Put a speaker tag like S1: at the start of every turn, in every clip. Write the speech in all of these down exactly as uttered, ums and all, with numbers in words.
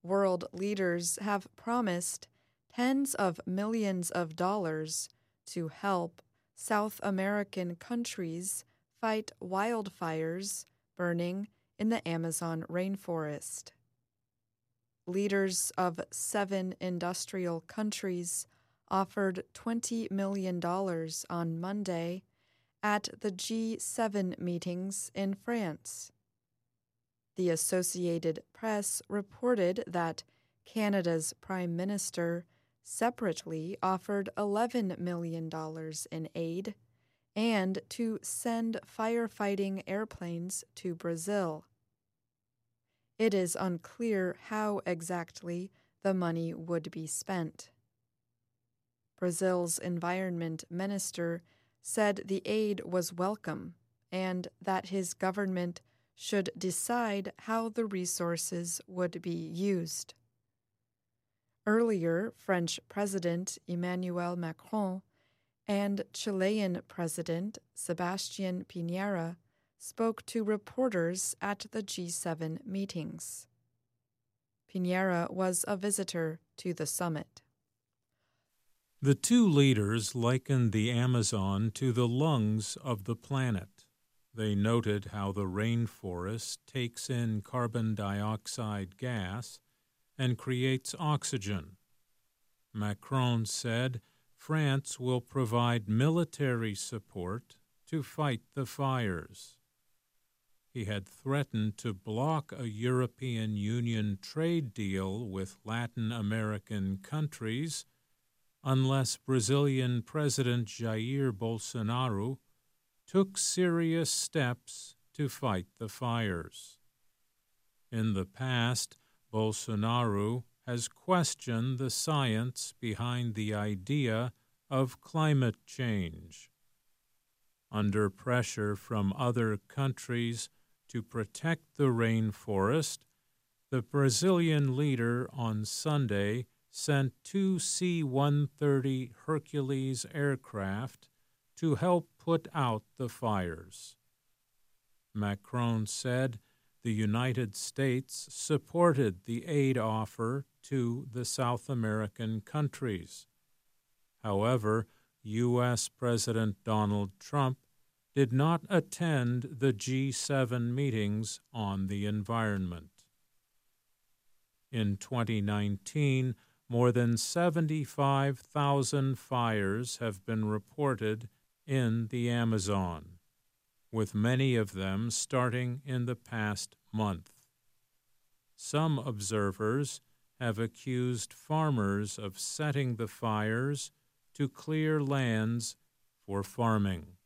S1: world leaders have promised tens of millions of dollars to help South American countries fight wildfires burning in the Amazon rainforest. Leaders of seven industrial countries offered twenty million dollars on Monday at the G seven meetings in France. The Associated Press reported that Canada's Prime Minister separately offered eleven million dollars in aid and to send firefighting airplanes to Brazil. It is unclear how exactly the money would be spent. Brazil's environment minister said the aid was welcome and that his government should decide how the resources would be used. Earlier, French President Emmanuel Macron and Chilean President Sebastián Piñera spoke to reporters at the G seven meetings. Piñera was a visitor to the summit.
S2: The two leaders likened the Amazon to the lungs of the planet. They noted how the rainforest takes in carbon dioxide gas and creates oxygen. Macron said France will provide military support to fight the fires. He had threatened to block a European Union trade deal with Latin American countries unless Brazilian President Jair Bolsonaro took serious steps to fight the fires. In the past, Bolsonaro has questioned the science behind the idea of climate change. Under pressure from other countries to protect the rainforest, the Brazilian leader on Sunday sent two C one thirty Hercules aircraft to help put out the fires. Macron said the United States supported the aid offer to the South American countries. However, U S President Donald Trump did not attend the G seven meetings on the environment. In twenty nineteen, more than seventy-five thousand fires have been reported in the Amazon, with many of them starting in the past month. Some observers have accused farmers of setting the fires to clear lands for farming.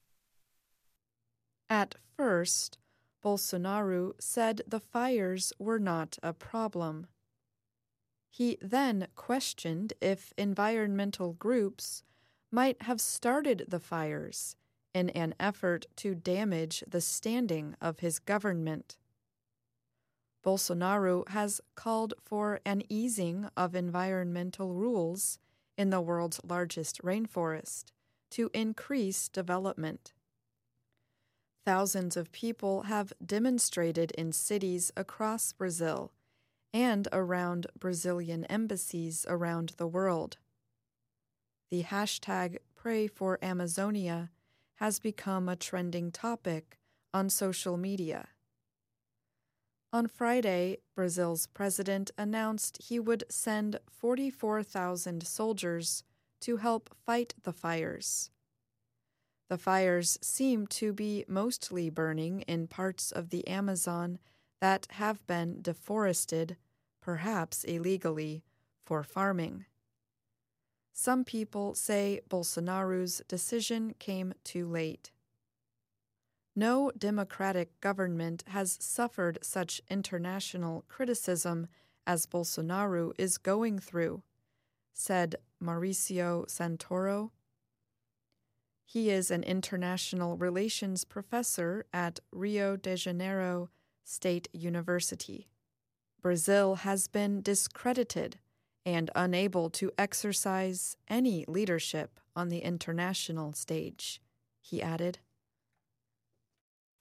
S1: At first, Bolsonaro said the fires were not a problem. He then questioned if environmental groups might have started the fires in an effort to damage the standing of his government. Bolsonaro has called for an easing of environmental rules in the world's largest rainforest to increase development. Thousands of people have demonstrated in cities across Brazil and around Brazilian embassies around the world. The hashtag Pray for Amazonia has become a trending topic on social media. On Friday, Brazil's president announced he would send forty-four thousand soldiers to help fight the fires. The fires seem to be mostly burning in parts of the Amazon that have been deforested, perhaps illegally, for farming. Some people say Bolsonaro's decision came too late. No democratic government has suffered such international criticism as Bolsonaro is going through, said Mauricio Santoro. He is an international relations professor at Rio de Janeiro State University. Brazil has been discredited and unable to exercise any leadership on the international stage, he added.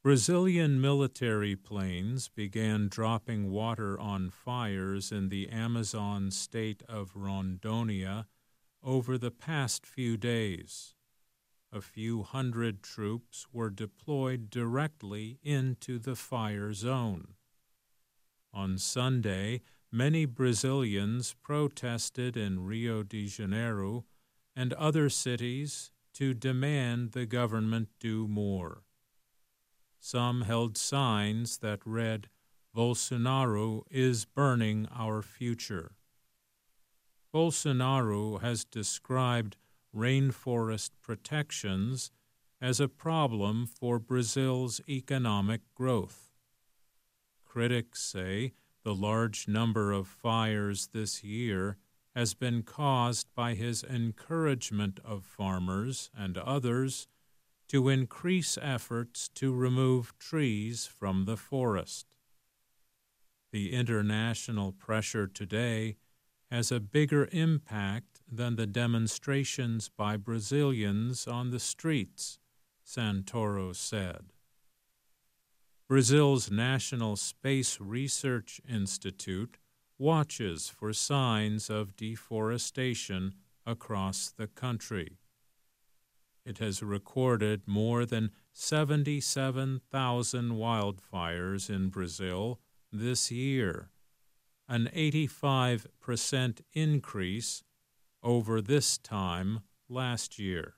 S2: Brazilian military planes began dropping water on fires in the Amazon state of Rondônia over the past few days. A few hundred troops were deployed directly into the fire zone. On Sunday, many Brazilians protested in Rio de Janeiro and other cities to demand the government do more. Some held signs that read, "Bolsonaro is burning our future." Bolsonaro has described rainforest protections as a problem for Brazil's economic growth. Critics say the large number of fires this year has been caused by his encouragement of farmers and others to increase efforts to remove trees from the forest. The international pressure today has a bigger impact than the demonstrations by Brazilians on the streets, Santoro said. Brazil's National Space Research Institute watches for signs of deforestation across the country. It has recorded more than seventy-seven thousand wildfires in Brazil this year, an eighty-five percent increase over this time last year.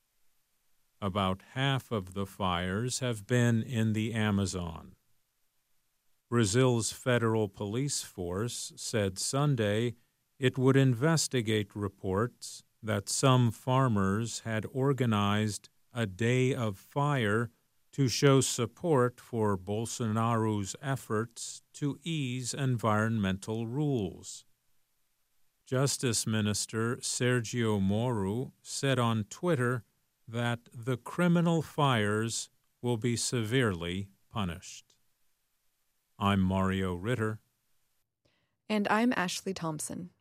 S2: About half of the fires have been in the Amazon. Brazil's federal police force said Sunday it would investigate reports that some farmers had organized a day of fire to show support for Bolsonaro's efforts to ease environmental rules. Justice Minister Sergio Moro said on Twitter that the criminal fires will be severely punished. I'm Mario Ritter.
S1: And I'm Ashley Thompson.